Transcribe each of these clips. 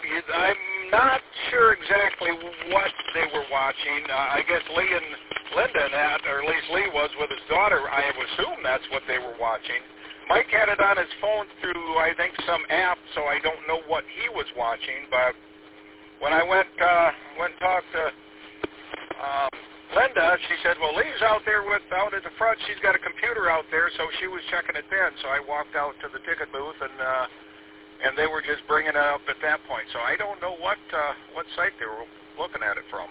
I'm not sure exactly what they were watching. I guess Lee and Linda and that, or at least Lee was with his daughter. I assume that's what they were watching. Mike had it on his phone through, I think, some app, so I don't know what he was watching. But when I went and talked to Linda, she said, well, Lee's out there out at the front. She's got a computer out there, so she was checking it then. So I walked out to the ticket booth, and they were just bringing it up at that point. So I don't know what site they were looking at it from.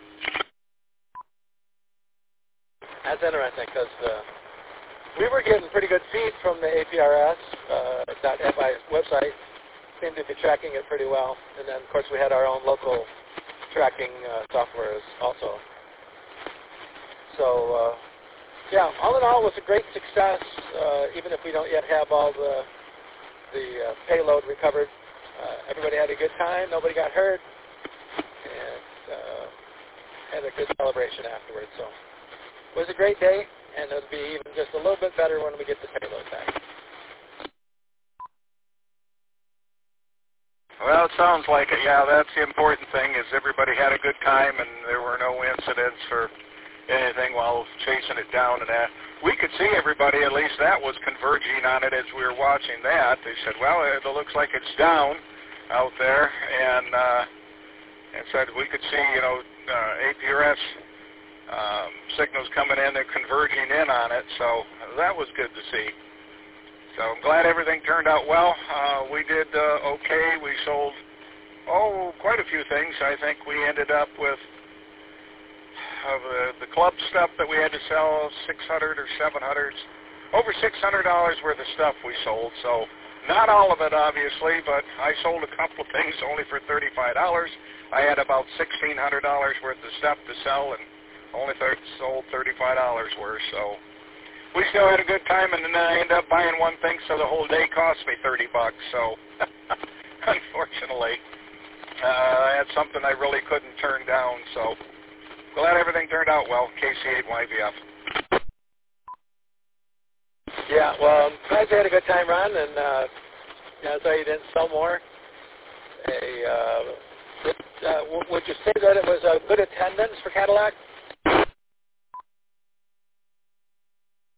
That's interesting because we were getting pretty good feed from the APRS .FI website. Seemed to be tracking it pretty well. And then, of course, we had our own local tracking software also. So, yeah, all in all, it was a great success, even if we don't yet have all the payload recovered. Everybody had a good time. Nobody got hurt. And had a good celebration afterwards. So it was a great day, and it'll be even just a little bit better when we get the payload back. Well, it sounds like it. Yeah, that's the important thing is everybody had a good time, and there were no incidents or anything while chasing it down. And we could see everybody, at least that was converging on it as we were watching that. They said, well, it looks like it's down out there, and said we could see, APRS signals coming in, they're converging in on it, so that was good to see. So I'm glad everything turned out well. We did okay. We sold, quite a few things. I think we ended up with the club stuff that we had to sell, 600 or 700, over $600 worth of stuff we sold. So not all of it, obviously, but I sold a couple of things only for $35. I had about $1,600 worth of stuff to sell and only sold $35 worth. So we still had a good time, and then I ended up buying one thing, so the whole day cost me $30. So unfortunately, that's something I really couldn't turn down. So glad everything turned out well. KC8YVF. Yeah, well, I'm glad you had a good time, Ron, and sorry you didn't sell more. Would you say that it was a good attendance for Cadillac?